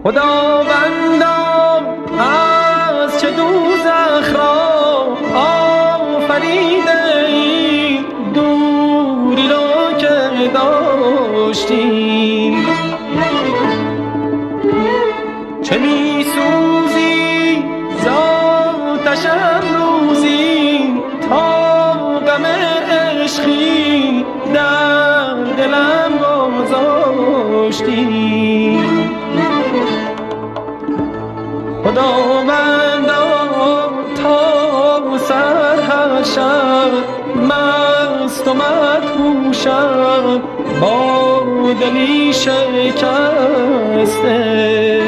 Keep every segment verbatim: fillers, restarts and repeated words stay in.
خداوندا از چه دوزخ را آفریده ای، دوری را که داشتی چه می سوزی ذاتش امروزی، تا غم عشقی در دلم گذاشتی. خداوندا تا سر هر شب مست و مدهوشم با دلی شکسته،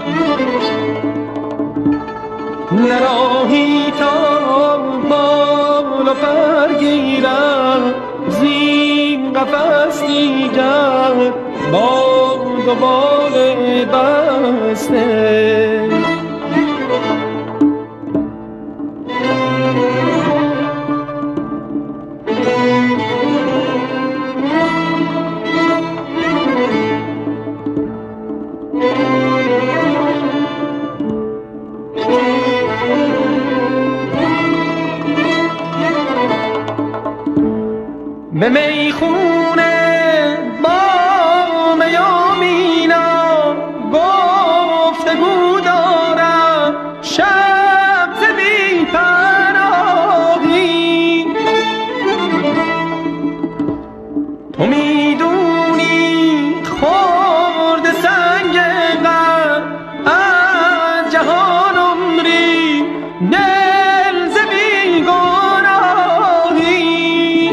نراهی تا بال و پر گیرم زین قفس دیگر با دو بال بسته. به میخونه با میامینا گفتگو دارم شب ز بی پناهی، تو میدونی خورد سنگ غم از جهان عمری، دل ز بیگناهی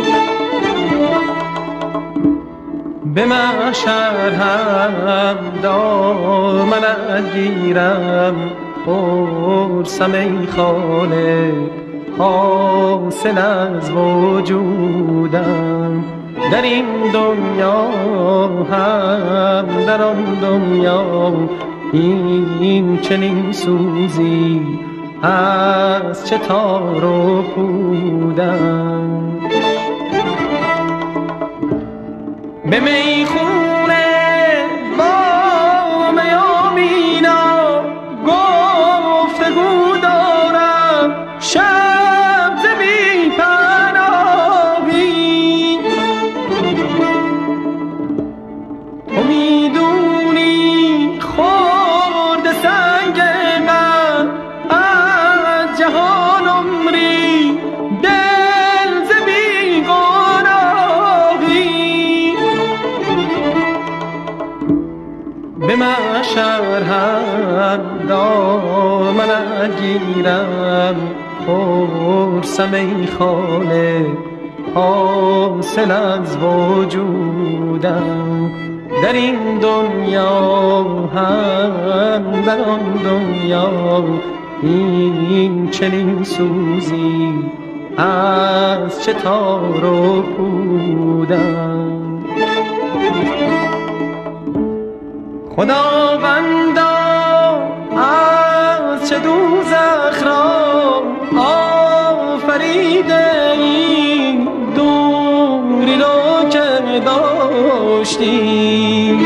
به محشر هم دامنت گیرم، پرسم ای خالق حاصل از وجودم، در این دنیا هم در آن دنیا این چنین سوزی از چه تار و پودم. به میخونه با میامینا گفتگو دارم شب ز بی پناهی، تو میدونی خورد سنگ غم از جهان عمری، دل ز بیگناهی به محشر هم دامنت گیرم، پرسم ای خالق حاصل از وجودم، در این دنیا هم در آن دنیا این چنین سوزی از چه تار و پودم. خداوندا از چه دوزخ را آفریده ای، دوری را که داشتی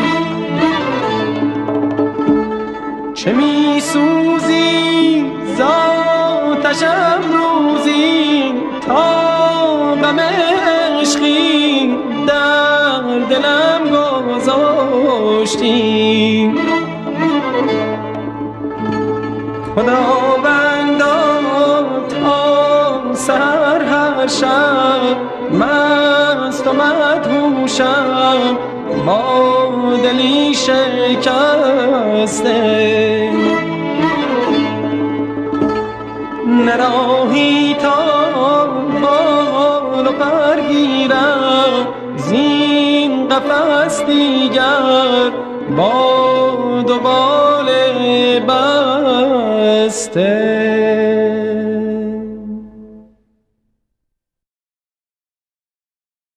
چه می سوزی ذاتش امروزی، تا غم عشقی در دلم گذاشتی. خداوندا تا سحر هر شب مست و مدهوشم با دلی شکسته، نراهی تا بال و پر گیرم زین قفس دیگر با دو بال بسته.